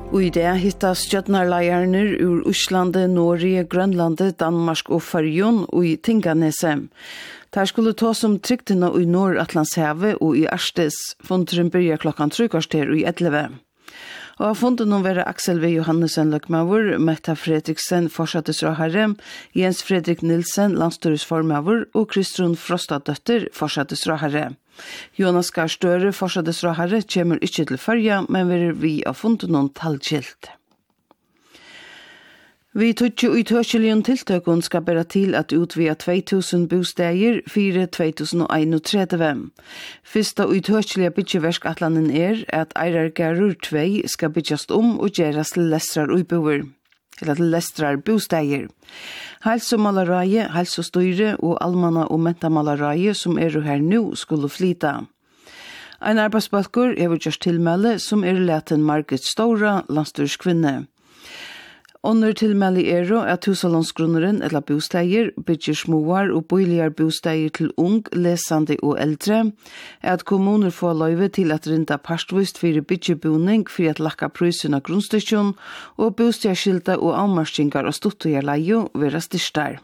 Og I det hittas stjøtnarleierne ur Íslandi, Norge, Grønlandi, Danmark og Færøyene og I Tinganese. Der skulle ta som tryktene i Nord-Atlantshavet og I Arstes. Funderen begynner klokken 3:15 i 11. Og av fundet nå være Aksel V. Johannesen Løkmavur, Metta Fredriksen, forsattesråherre, Jens Fredrik Nilsen, landstyresformavur, og Kristrun Frostadøtter, forsattesråherre. Jonas Gahr Støre, forsattesråherre, kommer ikke til Førja, men vi av fundet noen tallskilt. Vi tog i tørselion tiltøkken skal bære til at utvia 2000 bosteder for 2031. Fyrsta i tørselige byggjeverskatlanen at Eirargarur 2 skal byggjast og gjeras til lestrar utboer, eller til lestrar bosteder. Helsomalareie, helsestyre og almanna og mentamalareie som her nå skulle flyta. En arbeidsbalkur har gjort tilmelde som leten Margit Stora, landstyrskvinne. Under tilmelde at husalonsgrunneren eller bosteier bygger småar og boiligar bosteier til ung, lesande og eldre, at kommuner får løyve til at rinda parstvist for byggebuning for at lakka prøysen av grunnstasjon og bosteiskilta og avmarskingar og stuttojarleio vera styrstar.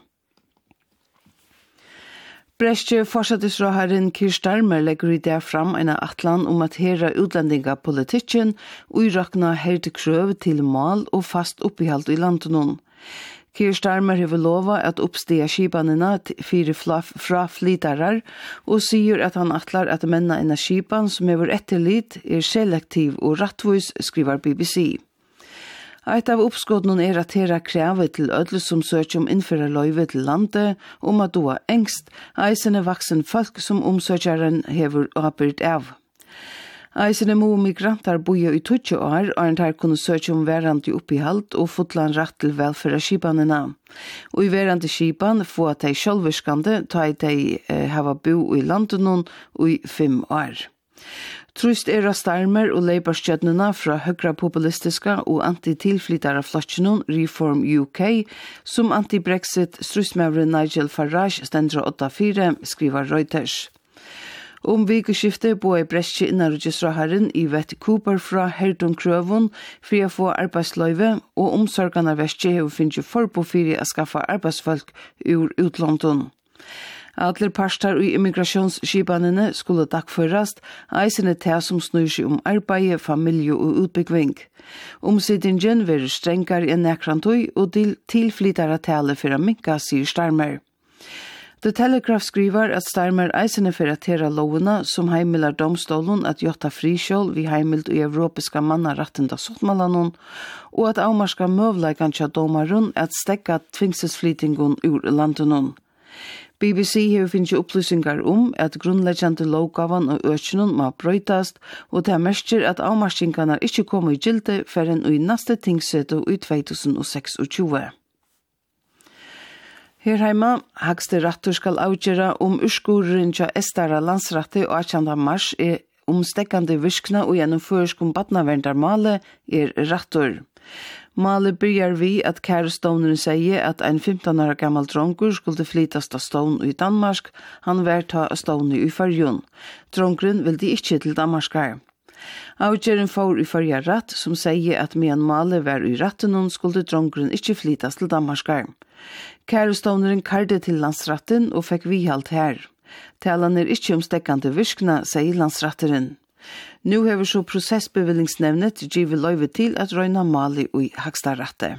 Bresje forsattesråherren Keir Starmer legger I det fram en atlan at hera utlendingapolitikken og irakna hertekrøv til mal og fast oppihalt I landet. Keir Starmer har lova at oppstia skipanina fra flytarar og sier at han atlar at menna en skipan som hever etterlit selektiv og rattvis, skriver BBC. Et av oppskådene at hera krevet til ødel som søker innfører løyve til landet at du engst eisene vaksen folk som omsøkjaren hever oppbyrt av. Eisene må migrantar boja I 20 år og en her kunne søke verandi oppihalt og fotlan rett til velfæra skipanina. Og I verandi skipan få at de sjølverskande ta de hava bo I landet og I 5 år. Trust Starmer og Labour-stjøtnene fra høyre populistiske og anti-tilflyttere flottsjonen Reform UK, som anti-Brexit strusmøveren Nigel Farage stendra 8-4, skriver Reuters. Vikeskiftet I Bresje innanregisråherren Yvette Cooper fra Herdon Krøvun for å få arbeidsløyve, og omsorgene Vestje har finnet forbo for å skaffe arbeidsfolk ur utlånden. Alle parstar I immigrasjonsskipanene skulle dagførast, eisene til som snur seg arbeid, familie og utbyggving. Omsidingen vil strengere enn nekrantøy og tilflyttere tale for å minka, sier Starmer. The Telegraph skriver at Starmer eisene for å tera lovene som heimelar domstolen at gjøtta frikjøl vi heimilt I europeiska mannarettenda sottmalanon, og at avmarska møvleikan tja domaren at stekka tvingsesflytingon ur landenon. BBC har finnet opplysningar at grunnleggjande lovgavan og økjennom må brøytast, og det merker at avmarskingarna ikke kommer I gilde før enn I neste tingsete I 2026. Her heima, hagste rattur skal avgjøre urskurren til Estara landsratte og 18. mars stekkande virkna og gjennomførskom badnavendarmale rattur. Malet byrjar vi at kæreståneren sier at en 15 år gammal drongur skulle flytast av stån I Danmark, han var ta av stån I Færøyene. Drongren vil de ikke til Danmarkar. Avgjøren får I Førja ratt, som sier at medan malet var I ratten, skulle drongren ikke flytast til Danmarkar. Kæreståneren karde til landsratten og fikk vihalt her. Talan ikke stekkande virkna, sier landsratteren. Nå har så prosessbevillingsnevnet givet løyve til at røyna mali og haksta rette.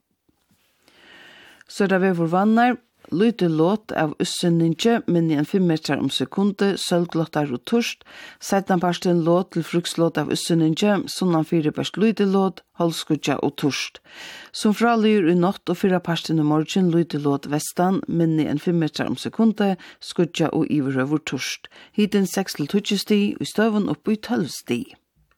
Så da vi vannar, lyte låt av ussenninge, men I 5 meter sekundet, sølglåttar og torst, setan parsten låt til frukslåt av ussenninge, sunnan 4 best lyte låt, holskudja og torst. Som fralyr I natt og 4 parsten morgen lyte låt vestan, men I 5 meter sekundet, skudja og iverøver torst. Hiten 6-12 sti, og støven opp I 12 sti.